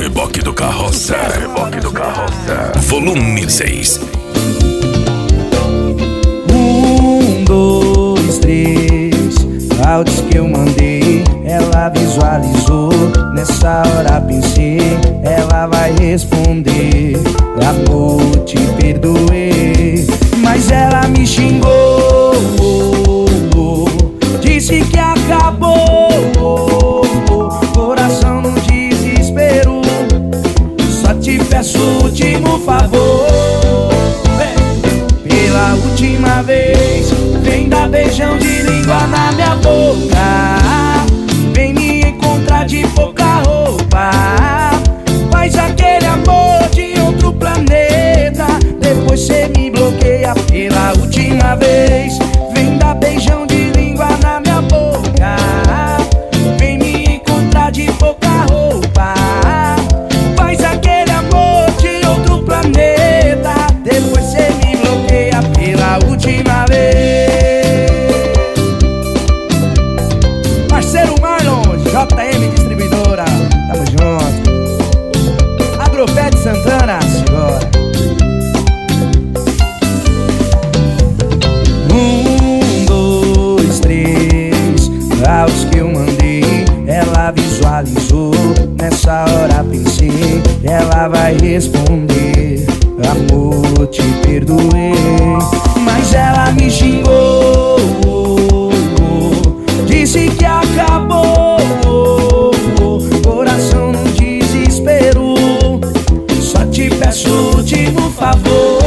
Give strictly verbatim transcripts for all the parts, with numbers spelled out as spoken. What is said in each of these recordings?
Reboque do Carroça. Reboque do Carroça. Volume seis. Um, dois, três. Áudios que eu mandei, ela visualizou. Nessa hora pensei, ela vai responder. Amor, te perdoei, mas ela me xingou. Disse que acabou. Coração no desespero. Só te peço o último favor. Pela última vez, vem dar beijão de língua na minha boca. Vem me encontrar de pouca roupa. Faz aquele amor de outro planeta. Depois cê me bloqueia. Pela última vez, vem dar beijão de língua na minha boca. Vem me encontrar de pouca roupa. Faz aquele amor de outro planeta. Depois cê me bloqueia. Pela última vez. Parceiro Marlon, J M Distribuidora, tamo junto. Agrofete Santana, agora. Um, dois, três. Áudios que eu mandei, ela visualizou. Nessa hora pensei, ela vai responder. Amor, te perdoei, mas ela me xingou. Disse que acabou. Coração no desespero. Só te peço o último favor.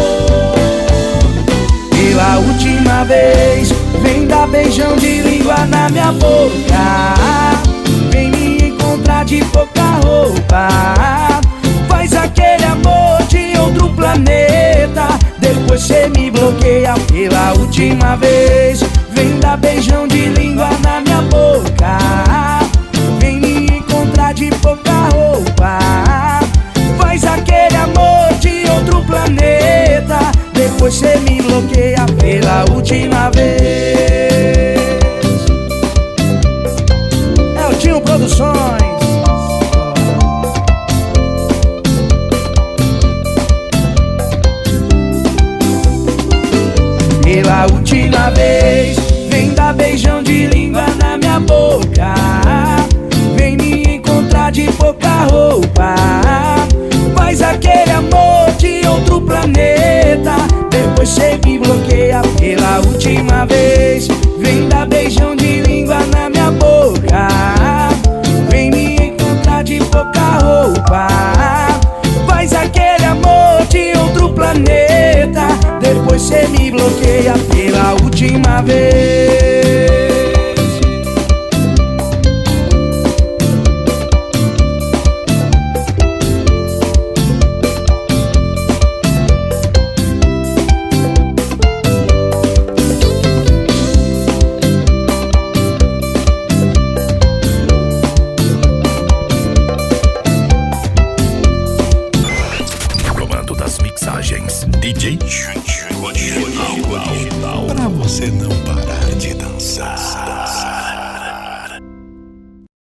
Pela última vez, vem dar beijão de língua na minha boca. Vem me encontrar de pouca roupa. Faz aquele amor de outro planeta. Depois cê me bloqueia. Pela última vez, vem dar beijão de língua na minha boca. Vem me encontrar de pouca roupa. Faz aquele amor de outro planeta. Depois cê me bloqueia. Pela última vez. É o Tinho Produções. Pela última vez, vem dar beijão de língua na minha boca. Vem me encontrar de pouca roupa. Faz aquele amor de outro planeta. Depois cê me bloqueia. Pela última vez, vem dar beijão de língua na minha boca. Vem me encontrar de pouca roupa. Faz aquele amor de outro planeta. Depois cê me bloqueia. Pela última vez.